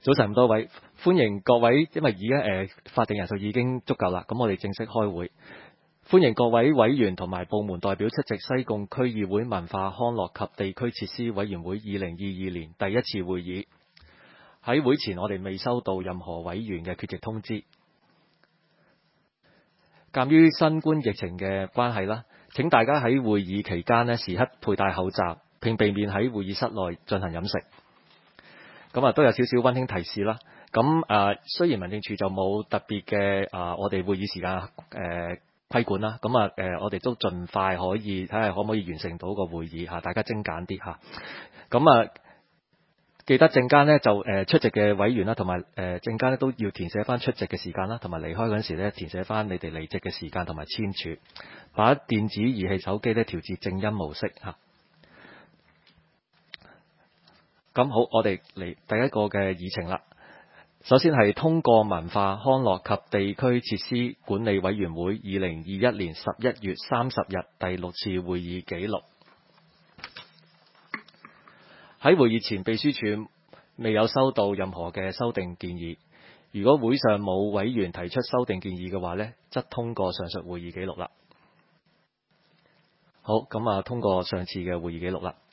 早晨咁多位，歡迎各位，因為而家法定人數已經足夠啦，咁我哋正式開會。歡迎各位委員同埋部門代表出席西貢區議會文化康樂及地區設施委員會2022年第一次會議。喺會前，我哋未收到任何委員嘅缺席通知。鑑於新冠疫情嘅關係啦，請大家喺會議期間呢時刻佩戴口罩，並避免喺會議室內進行飲食。咁都有少少溫馨提示啦。咁雖然民政處就冇特別嘅我哋會議時間規管啦。咁我哋都盡快可以睇下可唔可以完成到個會議嚇，大家精簡啲嚇。咁記得陣間呢就出席嘅委員啦，同埋陣間都要填寫翻出席嘅時間啦，同埋離開嗰陣時咧填寫翻你哋離席嘅時間同埋簽署，把電子儀器手機咧調至靜音模式嚇。咁好，我哋嚟第一個嘅議程啦。首先係通過文化康樂及地區設施管理委員會2021年11月30日第6次會議紀錄。喺會議前，秘書處未有收到任何嘅修訂建議。如果會上冇委員提出修訂建議嘅話呢，則通過上述會議紀錄啦。好，咁通過上次嘅會議紀錄啦。